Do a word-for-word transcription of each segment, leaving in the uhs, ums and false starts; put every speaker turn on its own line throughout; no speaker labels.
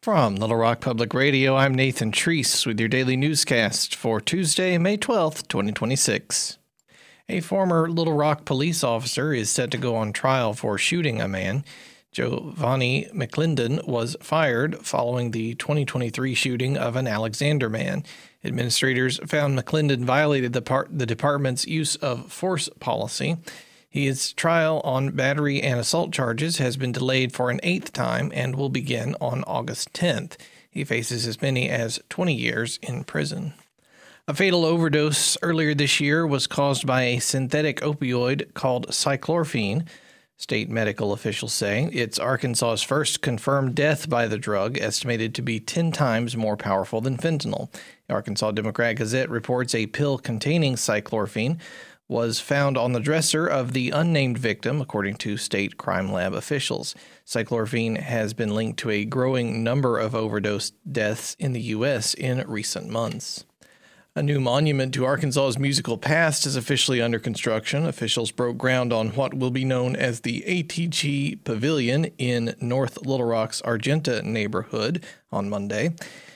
From Little Rock Public Radio, I'm Nathan Treese with your daily newscast for Tuesday, May twelfth, twenty twenty-six. A former Little Rock police officer is set to go on trial for shooting a man. Giovanni McClendon was fired following the twenty twenty-three shooting of an Alexander man. Administrators found McClendon violated the, part, the department's use of force policy. His trial on battery and assault charges has been delayed for an eighth time and will begin on August tenth. He faces as many as twenty years in prison. A fatal overdose earlier this year was caused by a synthetic opioid called cyclorphine. State medical officials say it's Arkansas's first confirmed death by the drug, estimated to be ten times more powerful than fentanyl. The Arkansas Democrat-Gazette reports a pill containing cyclorphine was found on the dresser of the unnamed victim, according to state crime lab officials. Cyclorphine has been linked to a growing number of overdose deaths in the U S in recent months. A new monument to Arkansas's musical past is officially under construction. Officials broke ground on what will be known as the A T G Pavilion in North Little Rock's Argenta neighborhood on Monday.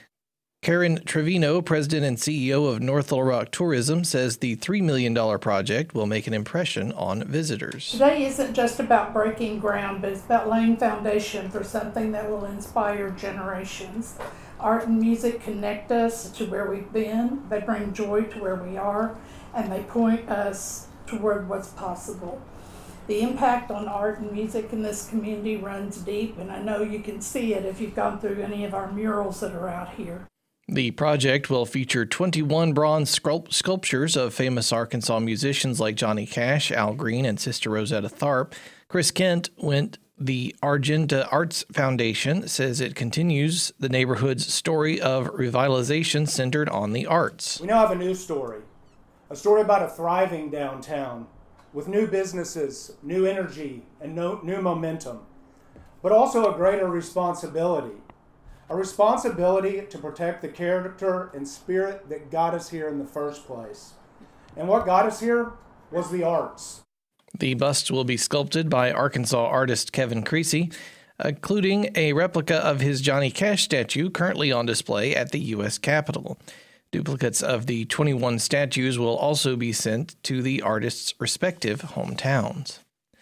Karen Trevino, president and C E O of North Little Rock Tourism, says the three million dollars project will make an impression on visitors.
Today isn't just about breaking ground, but it's about laying foundation for something that will inspire generations. Art and music connect us to where we've been, they bring joy to where we are, and they point us toward what's possible. The impact on art and music in this community runs deep, and I know you can see it if you've gone through any of our murals that are out here.
The project will feature twenty-one bronze sculpt- sculptures of famous Arkansas musicians like Johnny Cash, Al Green, and Sister Rosetta Tharpe. Chris Kent went the Argenta Arts Foundation says it continues the neighborhood's story of revitalization centered on the arts.
We now have a new story, a story about a thriving downtown with new businesses, new energy, and no, new momentum, but also a greater responsibility. A responsibility to protect the character and spirit that got us here in the first place. And what got us here was the arts.
The bust will be sculpted by Arkansas artist Kevin Creasy, including a replica of his Johnny Cash statue currently on display at the U S Capitol. Duplicates of the twenty-one statues will also be sent to the artists' respective hometowns.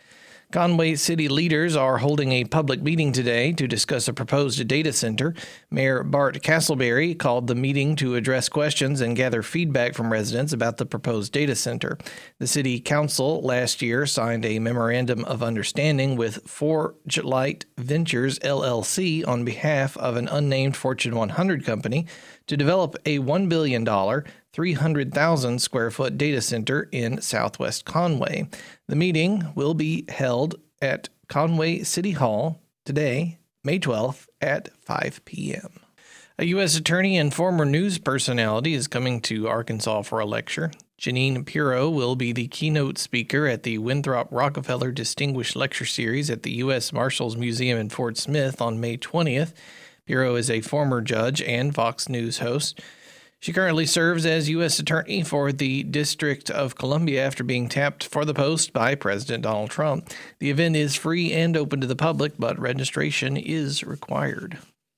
Conway city leaders are holding a public meeting today to discuss a proposed data center. Mayor Bart Castleberry called the meeting to address questions and gather feedback from residents about the proposed data center. The city council last year signed a memorandum of understanding with ForgeLight Ventures, L L C, on behalf of an unnamed Fortune one hundred company to develop a one billion dollars, three hundred thousand square foot data center in southwest Conway. The meeting will be held at Conway City Hall today, May twelfth at five p.m. A U S attorney and former news personality is coming to Arkansas for a lecture. Janine Pirro will be the keynote speaker at the Winthrop Rockefeller Distinguished Lecture Series at the U S Marshals Museum in Fort Smith on May twentieth. Pirro is a former judge and Fox News host. She currently serves as U S Attorney for the District of Columbia after being tapped for the post by President Donald Trump. The event is free and open to the public, but registration is required.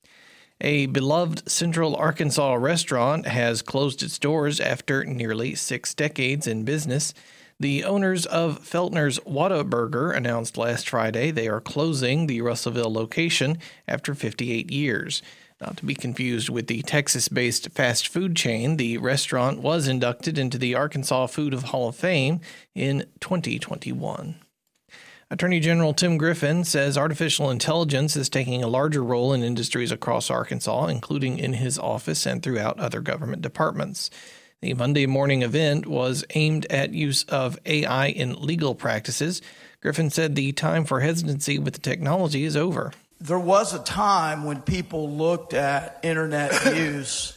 A beloved Central Arkansas restaurant has closed its doors after nearly six decades in business. The owners of Feltner's Whataburger announced last Friday they are closing the Russellville location after fifty-eight years. Not to be confused with the Texas-based fast food chain, the restaurant was inducted into the Arkansas Food Hall of Fame in twenty twenty-one. Attorney General Tim Griffin says artificial intelligence is taking a larger role in industries across Arkansas, including in his office and throughout other government departments. The Monday morning event was aimed at use of A I in legal practices. Griffin said the time for hesitancy with the technology is over.
There was a time when people looked at internet use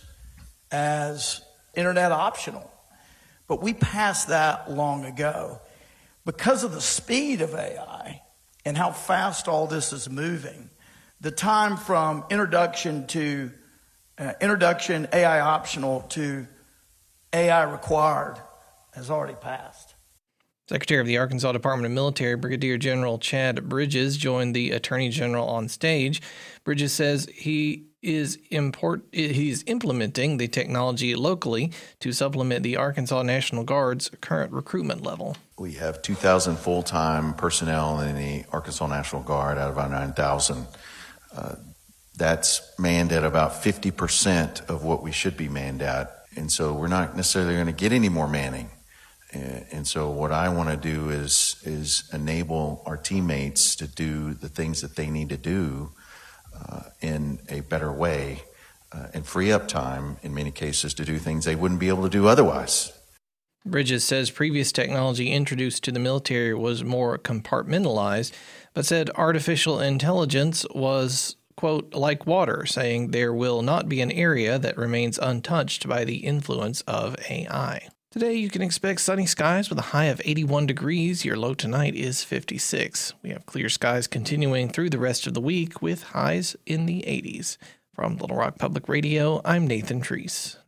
as internet optional, but we passed that long ago. Because of the speed of A I and how fast all this is moving, the time from introduction to uh, introduction A I optional to A I required has already passed.
Secretary of the Arkansas Department of Military, Brigadier General Chad Bridges, joined the Attorney General on stage. Bridges says he is import he's implementing the technology locally to supplement the Arkansas National Guard's current recruitment level.
We have two thousand full-time personnel in the Arkansas National Guard out of our nine thousand. Uh, that's manned at about fifty percent of what we should be manned at. And so we're not necessarily going to get any more manning. And so what I want to do is is enable our teammates to do the things that they need to do uh, in a better way uh, and free up time, in many cases, to do things they wouldn't be able to do otherwise.
Bridges says previous technology introduced to the military was more compartmentalized, but said artificial intelligence was, quote, like water, saying there will not be an area that remains untouched by the influence of A I. Today, you can expect sunny skies with a high of eighty-one degrees. Your low tonight is fifty-six. We have clear skies continuing through the rest of the week with highs in the eighties. From Little Rock Public Radio, I'm Nathan Treese.